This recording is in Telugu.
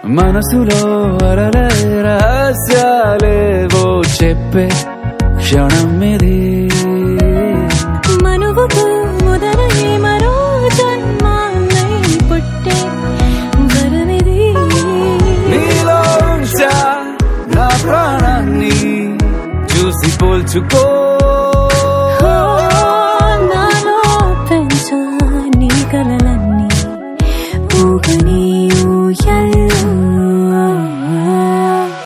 మనసులో అలలే రహస్యాలేవో చెప్పే క్షణం ఇది మనువుకు మొదలై మరో జన్మై పుట్టే వరమిది నీలో ఉంచా నా ప్రాణాన్ని చూసి పోల్చుకో